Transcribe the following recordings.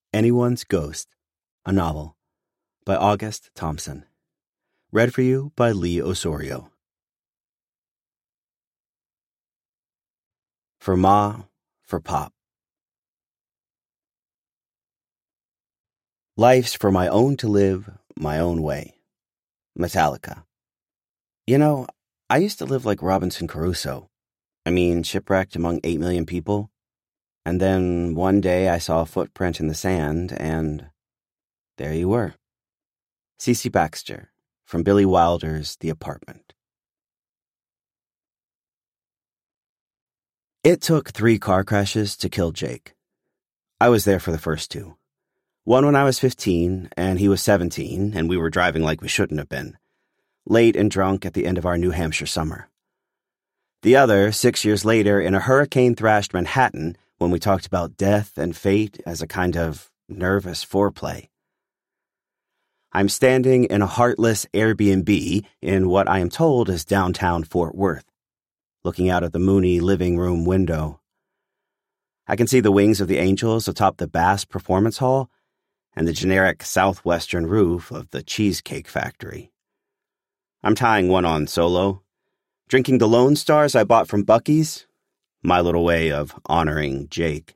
Anyone's Ghost, a novel, by August Thompson. Read for you by Lee Osorio. For Ma, for Pop. Life's for my own to live, my own way. Metallica. You know, I used to live like Robinson Crusoe. Shipwrecked among 8 million people. And then one day I saw a footprint in the sand, and there you were. C.C. Baxter, from Billy Wilder's The Apartment. It took 3 car crashes to kill Jake. I was there for the first 2. One when I was 15, and he was 17, and we were driving like we shouldn't have been, late and drunk at the end of our New Hampshire summer. The other, 6 years later, in a hurricane-thrashed Manhattan, when we talked about death and fate as a kind of nervous foreplay. I'm standing in a heartless Airbnb in what I am told is downtown Fort Worth, looking out at the moony living room window. I can see the wings of the angels atop the Bass Performance Hall and the generic southwestern roof of the Cheesecake Factory. I'm tying one on solo, drinking the Lone Stars I bought from Buc-ee's, my little way of honoring Jake.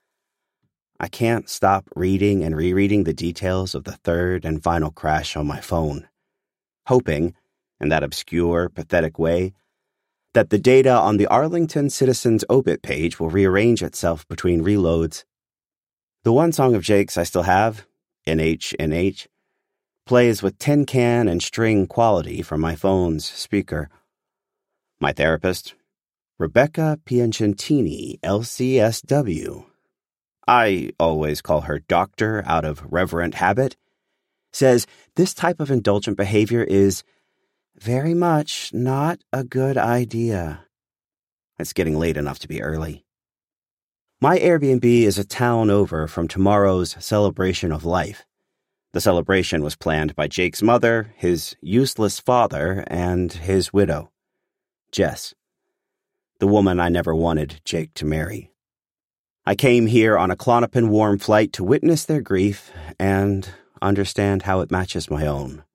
I can't stop reading and rereading the details of the third and final crash on my phone, hoping, in that obscure, pathetic way, that the data on the Arlington Citizen's obit page will rearrange itself between reloads. The one song of Jake's I still have, NH, plays with tin can and string quality from my phone's speaker. My therapist, Rebecca Piacentini, LCSW, I always call her doctor out of reverent habit, says this type of indulgent behavior is very much not a good idea. It's getting late enough to be early. My Airbnb is a town over from tomorrow's celebration of life. The celebration was planned by Jake's mother, his useless father, and his widow, Jess, the woman I never wanted Jake to marry. I came here on a Klonopin warm flight to witness their grief and understand how it matches my own.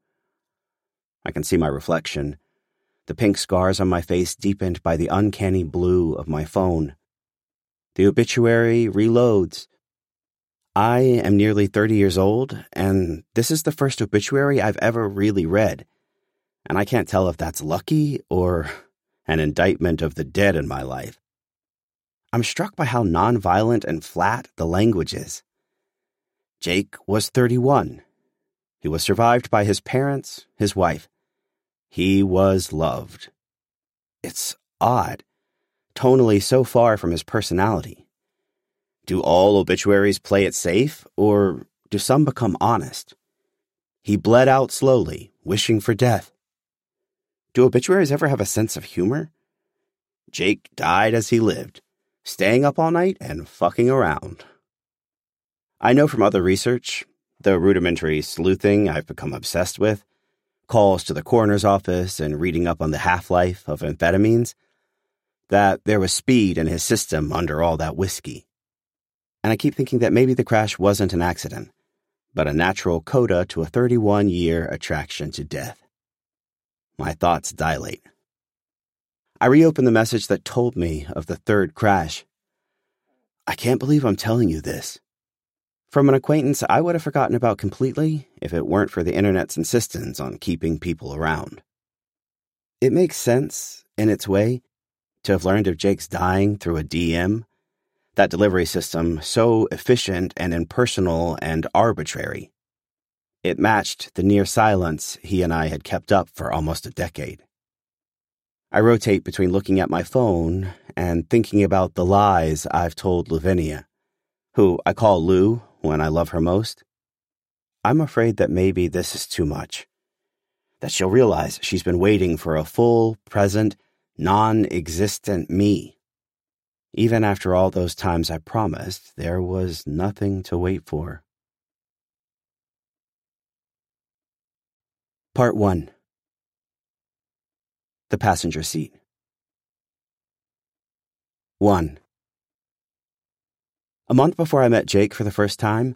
I can see my reflection, the pink scars on my face deepened by the uncanny blue of my phone. The obituary reloads. I am nearly 30 years old, and this is the first obituary I've ever really read, and I can't tell if that's lucky or an indictment of the dead in my life. I'm struck by how nonviolent and flat the language is. Jake was 31. He was survived by his parents, his wife. He was loved. It's odd, tonally so far from his personality. Do all obituaries play it safe, or do some become honest? He bled out slowly, wishing for death. Do obituaries ever have a sense of humor? Jake died as he lived, staying up all night and fucking around. I know from other research, the rudimentary sleuthing I've become obsessed with, calls to the coroner's office and reading up on the half-life of amphetamines, that there was speed in his system under all that whiskey. And I keep thinking that maybe the crash wasn't an accident, but a natural coda to a 31-year attraction to death. My thoughts dilate. I reopen the message that told me of the third crash. I can't believe I'm telling you this. From an acquaintance I would have forgotten about completely if it weren't for the internet's insistence on keeping people around. It makes sense, in its way, to have learned of Jake's dying through a DM, that delivery system so efficient and impersonal and arbitrary. It matched the near silence he and I had kept up for almost a decade. I rotate between looking at my phone and thinking about the lies I've told Lavinia, who I call Lou when I love her most. I'm afraid that maybe this is too much, that she'll realize she's been waiting for a full, present, non-existent me. Even after all those times I promised, there was nothing to wait for. Part 1. The passenger seat. 1. A month before I met Jake for the first time,